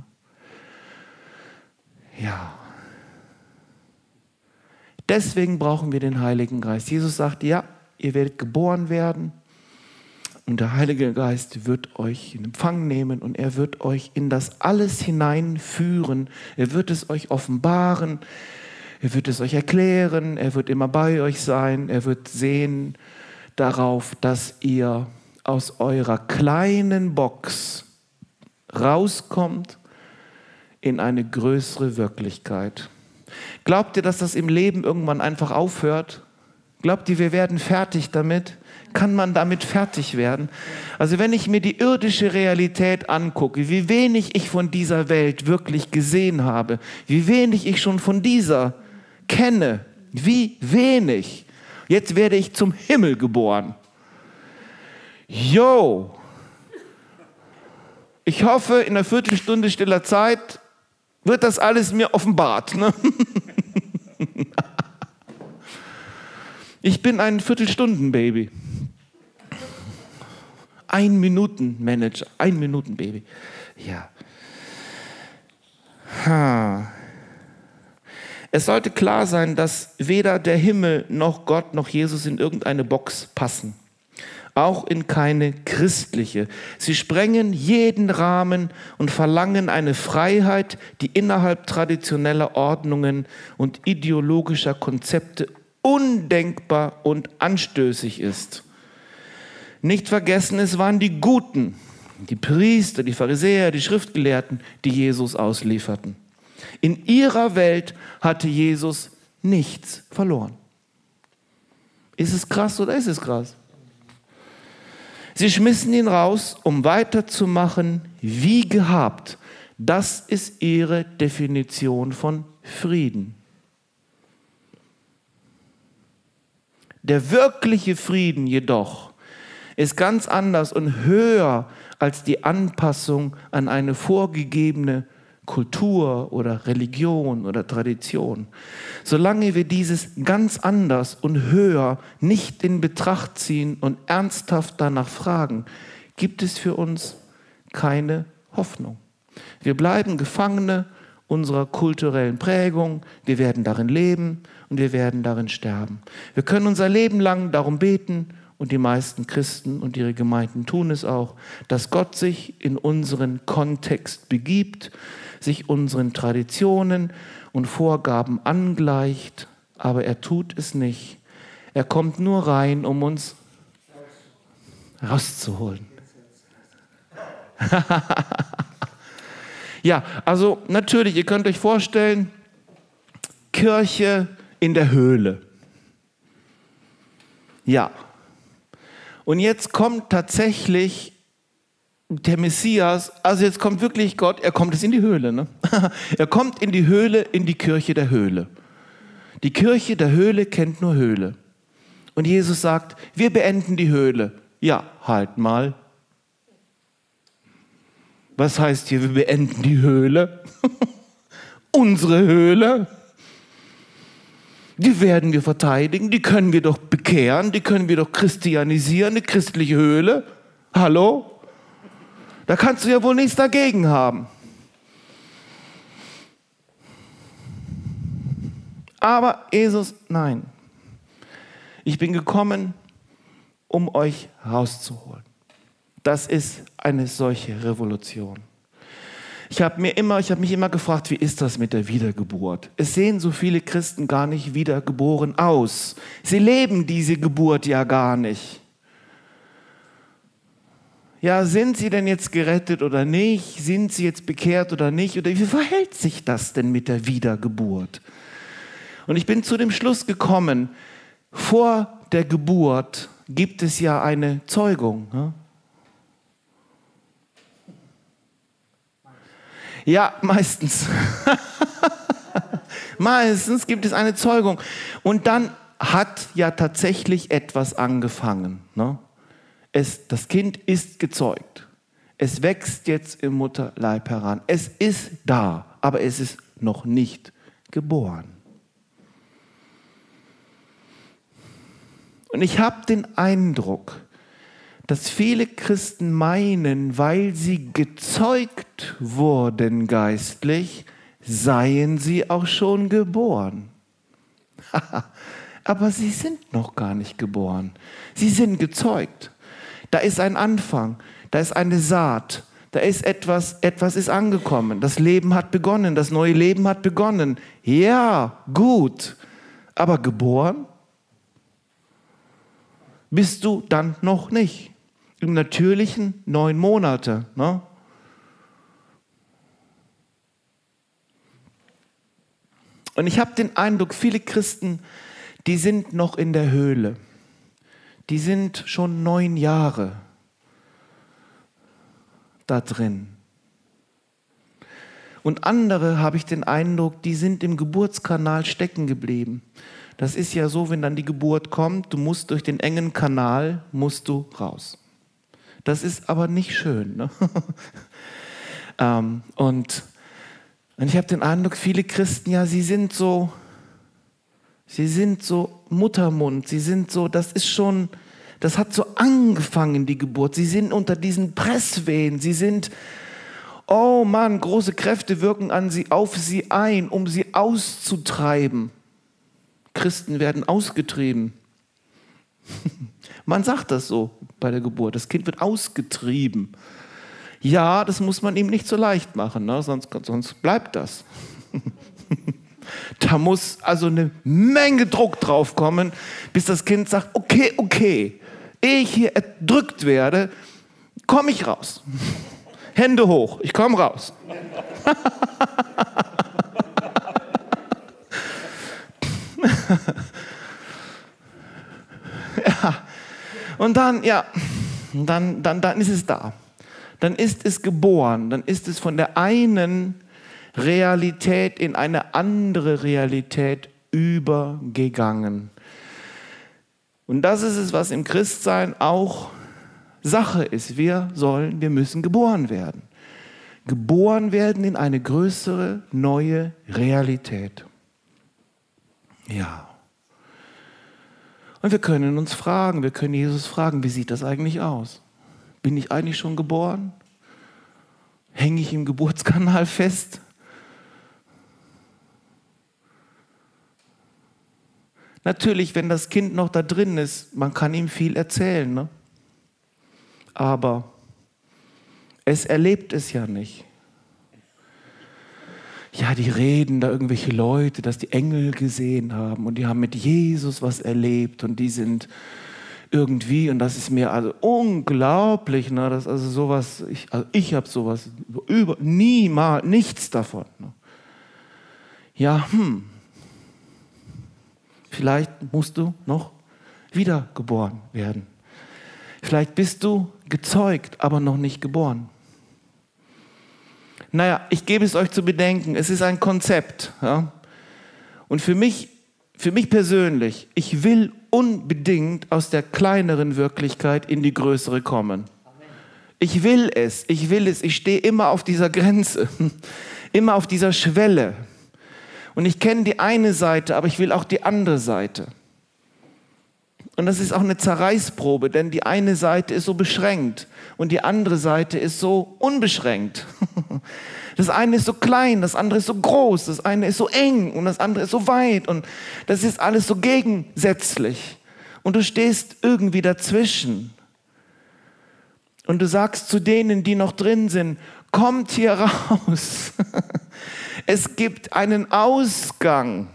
[SPEAKER 1] Ja. Deswegen brauchen wir den Heiligen Geist. Jesus sagt, ja, ihr werdet geboren werden und der Heilige Geist wird euch in Empfang nehmen und er wird euch in das alles hineinführen. Er wird es euch offenbaren, er wird es euch erklären, er wird immer bei euch sein, er wird sehen darauf, dass ihr aus eurer kleinen Box rauskommt in eine größere Wirklichkeit. Glaubt ihr, dass das im Leben irgendwann einfach aufhört? Glaubt ihr, wir werden fertig damit? Kann man damit fertig werden? Also wenn ich mir die irdische Realität angucke, wie wenig ich von dieser Welt wirklich gesehen habe, wie wenig ich schon von dieser kenne, wie wenig. Jetzt werde ich zum Himmel geboren. Yo! Ich hoffe, in einer Viertelstunde stiller Zeit wird das alles mir offenbart. Ne? Ich bin ein Viertelstunden-Baby. Ein Minuten-Manager, ein Minuten-Baby. Ja. Ha. Es sollte klar sein, dass weder der Himmel noch Gott noch Jesus in irgendeine Box passen. Auch in keine christliche. Sie sprengen jeden Rahmen und verlangen eine Freiheit, die innerhalb traditioneller Ordnungen und ideologischer Konzepte undenkbar und anstößig ist. Nicht vergessen, es waren die Guten, die Priester, die Pharisäer, die Schriftgelehrten, die Jesus auslieferten. In ihrer Welt hatte Jesus nichts verloren. Ist es krass oder ist es krass? Sie schmissen ihn raus, um weiterzumachen wie gehabt. Das ist ihre Definition von Frieden. Der wirkliche Frieden jedoch ist ganz anders und höher als die Anpassung an eine vorgegebene Kultur oder Religion oder Tradition. Solange wir dieses ganz anders und höher nicht in Betracht ziehen und ernsthaft danach fragen, gibt es für uns keine Hoffnung. Wir bleiben Gefangene unserer kulturellen Prägung, wir werden darin leben und wir werden darin sterben. Wir können unser Leben lang darum beten, und die meisten Christen und ihre Gemeinden tun es auch, dass Gott sich in unseren Kontext begibt, sich unseren Traditionen und Vorgaben angleicht, aber er tut es nicht. Er kommt nur rein, um uns rauszuholen. Ja, also natürlich, ihr könnt euch vorstellen, Kirche in der Höhle. Ja. Und jetzt kommt tatsächlich der Messias, also jetzt kommt wirklich Gott, er kommt jetzt in die Höhle. Ne? Er kommt in die Höhle, in die Kirche der Höhle. Die Kirche der Höhle kennt nur Höhle. Und Jesus sagt, wir beenden die Höhle. Ja, halt mal. Was heißt hier, wir beenden die Höhle? Unsere Höhle? Die werden wir verteidigen, die können wir doch bekehren, die können wir doch christianisieren, eine christliche Höhle. Hallo? Da kannst du ja wohl nichts dagegen haben. Aber Jesus, nein. Ich bin gekommen, um euch rauszuholen. Das ist eine solche Revolution. Ich habe mir immer, ich habe mich immer gefragt, wie ist das mit der Wiedergeburt? Es sehen so viele Christen gar nicht wiedergeboren aus. Sie leben diese Geburt ja gar nicht. Ja, sind sie denn jetzt gerettet oder nicht? Sind sie jetzt bekehrt oder nicht? Oder wie verhält sich das denn mit der Wiedergeburt? Und ich bin zu dem Schluss gekommen, vor der Geburt gibt es ja eine Zeugung. Ne? Ja, meistens. Meistens gibt es eine Zeugung. Und dann hat ja tatsächlich etwas angefangen. Ne? Es, das Kind ist gezeugt. Es wächst jetzt im Mutterleib heran. Es ist da, aber es ist noch nicht geboren. Und ich habe den Eindruck, dass viele Christen meinen, weil sie gezeugt wurden geistlich, seien sie auch schon geboren. Aber sie sind noch gar nicht geboren. Sie sind gezeugt. Da ist ein Anfang, da ist eine Saat, da ist etwas, etwas ist angekommen. Das Leben hat begonnen, das neue Leben hat begonnen. Ja, gut. Aber geboren bist du dann noch nicht. Im natürlichen neun Monate. Ne? Und ich habe den Eindruck, viele Christen, die sind noch in der Höhle. Die sind schon neun Jahre da drin. Und andere, habe ich den Eindruck, die sind im Geburtskanal stecken geblieben. Das ist ja so, wenn dann die Geburt kommt, du musst durch den engen Kanal, musst du raus. Das ist aber nicht schön. Ne? ähm, und, und ich habe den Eindruck, viele Christen, ja, sie sind so, sie sind so Muttermund, sie sind so, das ist schon, das hat so angefangen, die Geburt. Sie sind unter diesen Presswehen, sie sind, oh Mann, große Kräfte wirken an sie, auf sie ein, um sie auszutreiben. Christen werden ausgetrieben. Man sagt das so bei der Geburt. Das Kind wird ausgetrieben. Ja, das muss man ihm nicht so leicht machen, ne? sonst, sonst bleibt das. Da muss also eine Menge Druck drauf kommen, bis das Kind sagt, okay, okay, ehe ich hier erdrückt werde, komme ich raus. Hände hoch, ich komme raus. Ja. Und dann, ja, dann, dann, dann ist es da. Dann ist es geboren. Dann ist es von der einen Realität in eine andere Realität übergegangen. Und das ist es, was im Christsein auch Sache ist, wir sollen, wir müssen geboren werden. Geboren werden in eine größere, neue Realität. Ja. Und wir können uns fragen, wir können Jesus fragen, wie sieht das eigentlich aus? Bin ich eigentlich schon geboren? Hänge ich im Geburtskanal fest? Natürlich, wenn das Kind noch da drin ist, man kann ihm viel erzählen, ne? Aber es erlebt es ja nicht. Ja, die reden da irgendwelche Leute, dass die Engel gesehen haben und die haben mit Jesus was erlebt und die sind irgendwie, und das ist mir also unglaublich, ne, dass also sowas, ich, also ich habe sowas, über, niemals, nichts davon. Ne. Ja, hm, vielleicht musst du noch wiedergeboren werden. Vielleicht bist du gezeugt, aber noch nicht geboren. Naja, ich gebe es euch zu bedenken, es ist ein Konzept. Ja? Und für mich, für mich persönlich, ich will unbedingt aus der kleineren Wirklichkeit in die größere kommen. Ich will es, ich will es, ich stehe immer auf dieser Grenze, immer auf dieser Schwelle. Und ich kenne die eine Seite, aber ich will auch die andere Seite. Und das ist auch eine Zerreißprobe, denn die eine Seite ist so beschränkt und die andere Seite ist so unbeschränkt. Das eine ist so klein, das andere ist so groß, das eine ist so eng und das andere ist so weit und das ist alles so gegensätzlich. Und du stehst irgendwie dazwischen. Und du sagst zu denen, die noch drin sind, kommt hier raus. Es gibt einen Ausgang.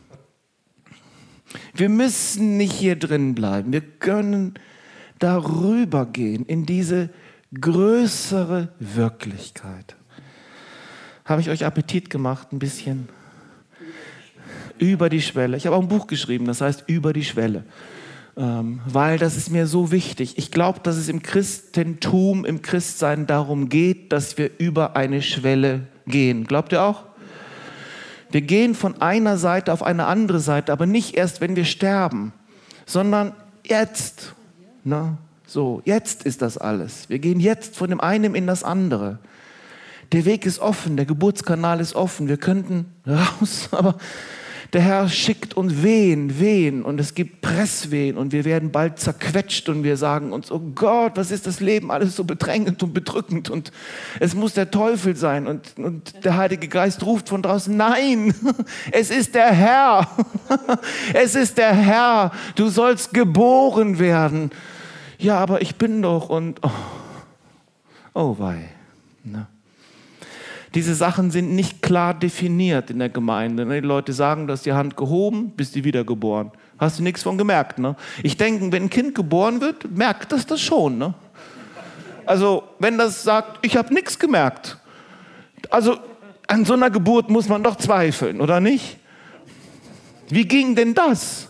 [SPEAKER 1] Wir müssen nicht hier drin bleiben. Wir können darüber gehen in diese größere Wirklichkeit. Habe ich euch Appetit gemacht, ein bisschen? Über die Schwelle. Ich habe auch ein Buch geschrieben, das heißt Über die Schwelle. Ähm, weil das ist mir so wichtig. Ich glaube, dass es im Christentum, im Christsein darum geht, dass wir über eine Schwelle gehen. Glaubt ihr auch? Wir gehen von einer Seite auf eine andere Seite, aber nicht erst, wenn wir sterben, sondern jetzt. Ne? So, jetzt ist das alles. Wir gehen jetzt von dem einen in das andere. Der Weg ist offen, der Geburtskanal ist offen. Wir könnten raus, aber der Herr schickt uns Wehen, Wehen und es gibt Presswehen und wir werden bald zerquetscht und wir sagen uns, oh Gott, was ist das Leben alles so bedrängend und bedrückend und es muss der Teufel sein und, und der Heilige Geist ruft von draußen, nein, es ist der Herr, es ist der Herr, du sollst geboren werden. Ja, aber ich bin doch und oh, oh wei, ne? Diese Sachen sind nicht klar definiert in der Gemeinde. Die Leute sagen, du hast die Hand gehoben, bist du wiedergeboren. Hast du nichts von gemerkt. Ne? Ich denke, wenn ein Kind geboren wird, merkt das das schon. Ne? Also wenn das sagt, ich habe nichts gemerkt. Also an so einer Geburt muss man doch zweifeln, oder nicht? Wie ging denn das?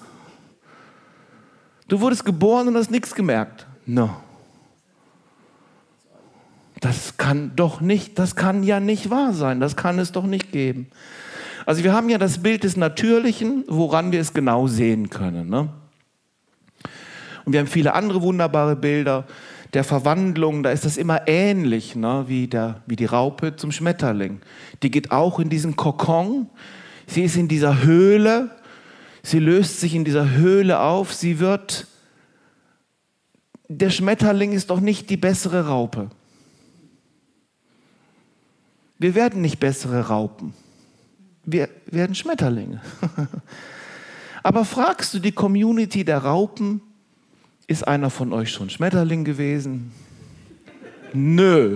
[SPEAKER 1] Du wurdest geboren und hast nichts gemerkt. No. Das kann doch nicht, das kann ja nicht wahr sein, das kann es doch nicht geben. Also wir haben ja das Bild des Natürlichen, woran wir es genau sehen können. Ne? Und wir haben viele andere wunderbare Bilder der Verwandlung, da ist das immer ähnlich, ne? wie, der, wie die Raupe zum Schmetterling. Die geht auch in diesen Kokon, sie ist in dieser Höhle, sie löst sich in dieser Höhle auf, sie wird, der Schmetterling ist doch nicht die bessere Raupe. Wir werden nicht bessere Raupen. Wir werden Schmetterlinge. Aber fragst du die Community der Raupen, ist einer von euch schon Schmetterling gewesen? Nö.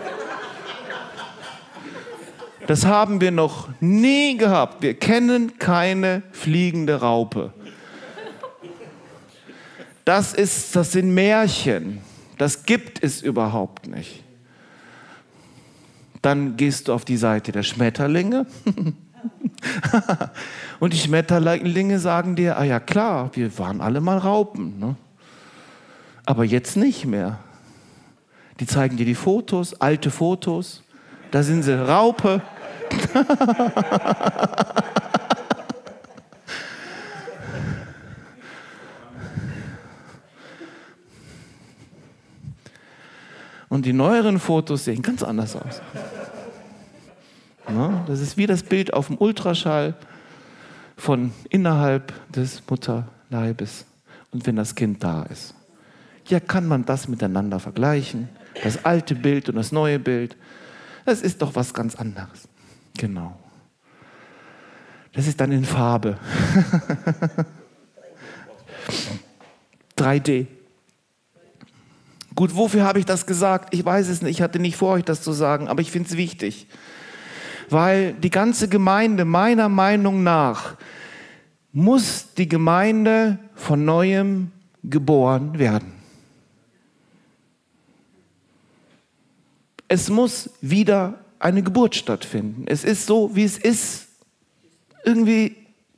[SPEAKER 1] Das haben wir noch nie gehabt. Wir kennen keine fliegende Raupe. Das ist, das sind Märchen. Das gibt es überhaupt nicht. Dann gehst du auf die Seite der Schmetterlinge und die Schmetterlinge sagen dir, ah ja klar, wir waren alle mal Raupen, ne? Aber jetzt nicht mehr. Die zeigen dir die Fotos, alte Fotos, da sind sie Raupe. Und die neueren Fotos sehen ganz anders aus. Ja, das ist wie das Bild auf dem Ultraschall von innerhalb des Mutterleibes und wenn das Kind da ist. Ja, kann man das miteinander vergleichen? Das alte Bild und das neue Bild, das ist doch was ganz anderes. Genau. Das ist dann in Farbe. drei D. Gut, wofür habe ich das gesagt? Ich weiß es nicht, ich hatte nicht vor, euch das zu sagen, aber ich finde es wichtig. Weil die ganze Gemeinde, meiner Meinung nach, muss die Gemeinde von Neuem geboren werden. Es muss wieder eine Geburt stattfinden. Es ist so, wie es ist. Irgendwie,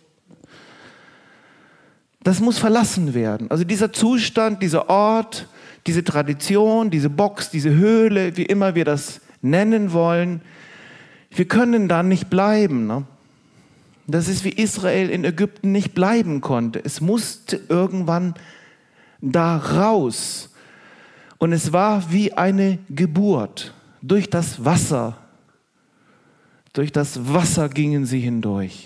[SPEAKER 1] das muss verlassen werden. Also dieser Zustand, dieser Ort, diese Tradition, diese Box, diese Höhle, wie immer wir das nennen wollen, wir können da nicht bleiben. Ne? Das ist wie Israel in Ägypten nicht bleiben konnte. Es musste irgendwann da raus. Und es war wie eine Geburt. Durch das Wasser. Durch das Wasser gingen sie hindurch.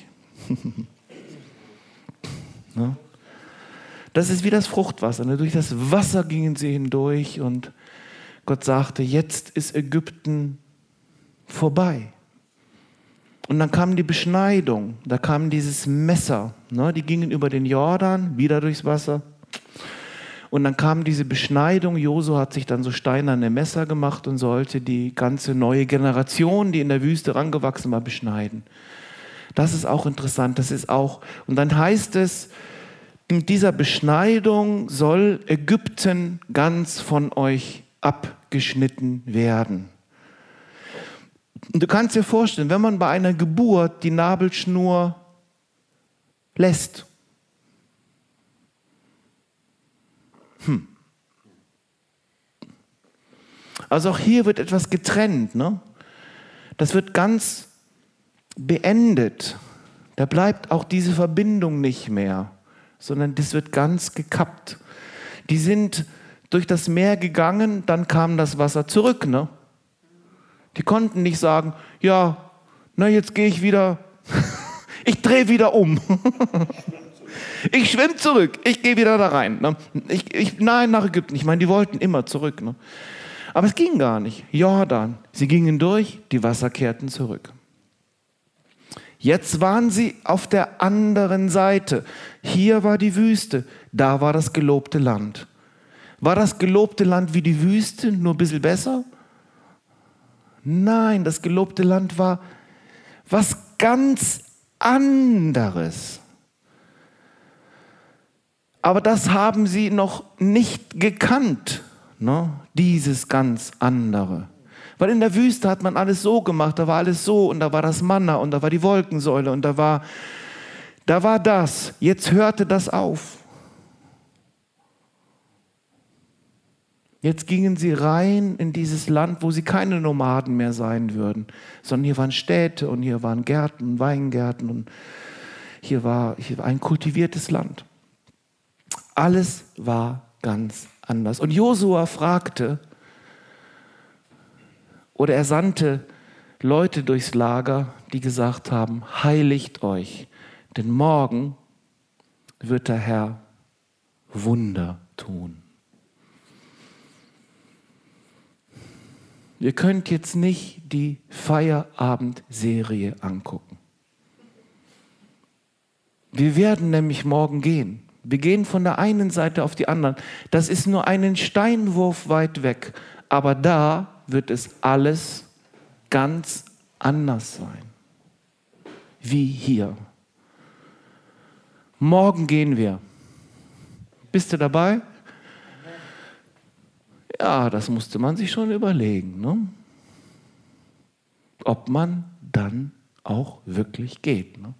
[SPEAKER 1] Ne? Das ist wie das Fruchtwasser. Ne? Durch das Wasser gingen sie hindurch und Gott sagte, jetzt ist Ägypten vorbei. Und dann kam die Beschneidung, da kam dieses Messer. Ne? Die gingen über den Jordan, wieder durchs Wasser. Und dann kam diese Beschneidung. Josua hat sich dann so steinerne Messer gemacht und sollte die ganze neue Generation, die in der Wüste rangewachsen war, beschneiden. Das ist auch interessant. Das ist auch, und dann heißt es, mit dieser Beschneidung soll Ägypten ganz von euch abgeschnitten werden. Und du kannst dir vorstellen, wenn man bei einer Geburt die Nabelschnur lässt, hm. Also auch hier wird etwas getrennt, ne? Das wird ganz beendet. Da bleibt auch diese Verbindung nicht mehr, sondern das wird ganz gekappt. Die sind durch das Meer gegangen, dann kam das Wasser zurück, ne? Die konnten nicht sagen, ja, na jetzt gehe ich wieder, ich drehe wieder um. Ich schwimme zurück, ich gehe wieder da rein. Ne? Ich, ich, nein, nach Ägypten. Ich meine, die wollten immer zurück. Ne? Aber es ging gar nicht. Jordan, sie gingen durch, die Wasser kehrten zurück. Jetzt waren sie auf der anderen Seite. Hier war die Wüste, da war das gelobte Land. War das gelobte Land wie die Wüste, nur ein bisschen besser? Nein, das gelobte Land war was ganz anderes. Aber das haben sie noch nicht gekannt, ne? Dieses ganz andere. Weil in der Wüste hat man alles so gemacht, da war alles so und da war das Manna und da war die Wolkensäule und da war, da war das. Jetzt hörte das auf. Jetzt gingen sie rein in dieses Land, wo sie keine Nomaden mehr sein würden, sondern hier waren Städte und hier waren Gärten, Weingärten und hier war, hier war ein kultiviertes Land. Alles war ganz anders. Und Josua fragte, oder er sandte Leute durchs Lager, die gesagt haben, heiligt euch, denn morgen wird der Herr Wunder tun. Ihr könnt jetzt nicht die Feierabendserie angucken. Wir werden nämlich morgen gehen. Wir gehen von der einen Seite auf die andere. Das ist nur einen Steinwurf weit weg. Aber da wird es alles ganz anders sein. Wie hier. Morgen gehen wir. Bist du dabei? Ja, das musste man sich schon überlegen, ne? Ob man dann auch wirklich geht. Ne?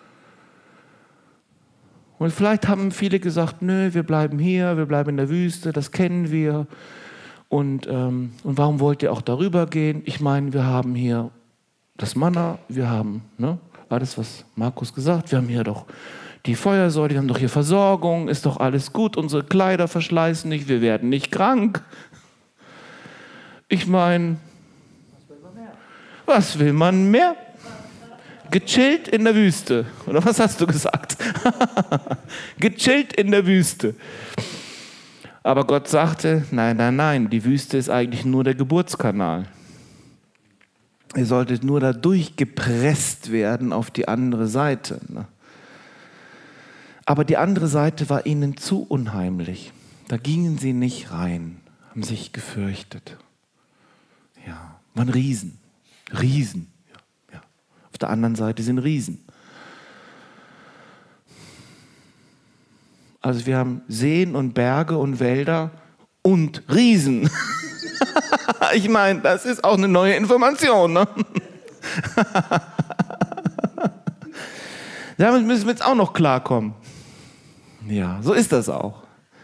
[SPEAKER 1] Und vielleicht haben viele gesagt, nö, wir bleiben hier, wir bleiben in der Wüste, das kennen wir. Und, ähm, und warum wollt ihr auch darüber gehen? Ich meine, wir haben hier das Manna, wir haben, ne, alles, was Markus gesagt, wir haben hier doch die Feuersäule, wir haben doch hier Versorgung, ist doch alles gut, unsere Kleider verschleißen nicht, wir werden nicht krank. Ich meine, was will man mehr? Gechillt in der Wüste. Oder was hast du gesagt? Gechillt in der Wüste. Aber Gott sagte, nein, nein, nein, die Wüste ist eigentlich nur der Geburtskanal. Ihr solltet nur da durchgepresst werden auf die andere Seite. Aber die andere Seite war ihnen zu unheimlich. Da gingen sie nicht rein, haben sich gefürchtet. Ja, waren Riesen. Riesen. Ja, ja. Auf der anderen Seite sind Riesen. Also wir haben Seen und Berge und Wälder und Riesen. Ich meine, das ist auch eine neue Information. Ne? Damit müssen wir jetzt auch noch klarkommen. Ja, so ist das auch.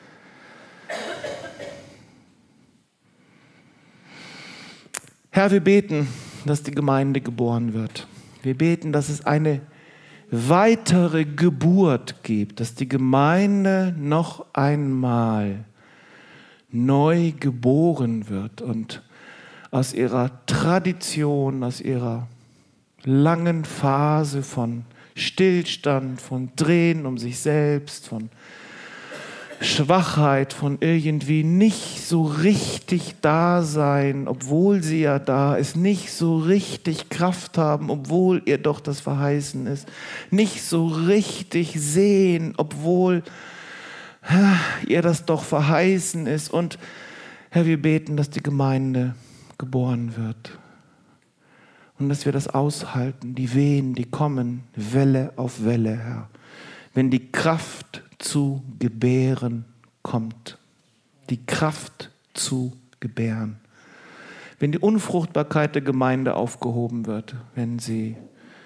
[SPEAKER 1] Herr, wir beten, dass die Gemeinde geboren wird. Wir beten, dass es eine weitere Geburt gibt, dass die Gemeinde noch einmal neu geboren wird und aus ihrer Tradition, aus ihrer langen Phase von Stillstand, von Drehen um sich selbst, von Schwachheit, von irgendwie nicht so richtig da sein, obwohl sie ja da ist, nicht so richtig Kraft haben, obwohl ihr doch das verheißen ist, nicht so richtig sehen, obwohl ihr das doch verheißen ist. Und Herr, wir beten, dass die Gemeinde geboren wird und dass wir das aushalten, die Wehen, die kommen, Welle auf Welle, Herr, wenn die Kraft zu gebären kommt. Die Kraft zu gebären. Wenn die Unfruchtbarkeit der Gemeinde aufgehoben wird, wenn sie,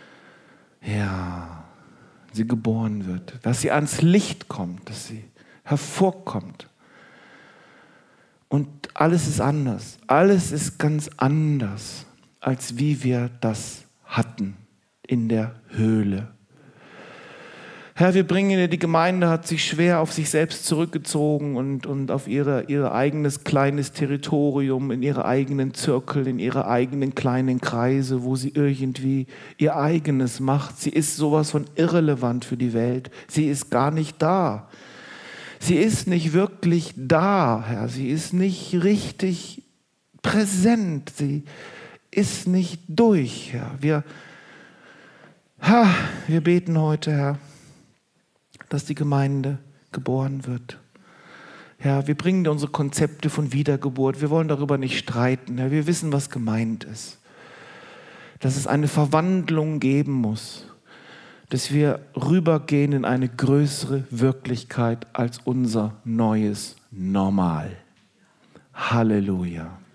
[SPEAKER 1] ja, sie geboren wird, dass sie ans Licht kommt, dass sie hervorkommt. Und alles ist anders. Alles ist ganz anders, als wie wir das hatten in der Höhle. Herr, wir bringen dir, die Gemeinde hat sich schwer auf sich selbst zurückgezogen und, und auf ihre, ihr eigenes kleines Territorium, in ihre eigenen Zirkel, in ihre eigenen kleinen Kreise, wo sie irgendwie ihr eigenes macht. Sie ist sowas von irrelevant für die Welt. Sie ist gar nicht da. Sie ist nicht wirklich da, Herr. Sie ist nicht richtig präsent. Sie ist nicht durch, Herr. Wir, ha, wir beten heute, Herr, dass die Gemeinde geboren wird. Ja, wir bringen dir unsere Konzepte von Wiedergeburt. Wir wollen darüber nicht streiten. Ja, wir wissen, was gemeint ist. Dass es eine Verwandlung geben muss. Dass wir rübergehen in eine größere Wirklichkeit als unser neues Normal. Halleluja.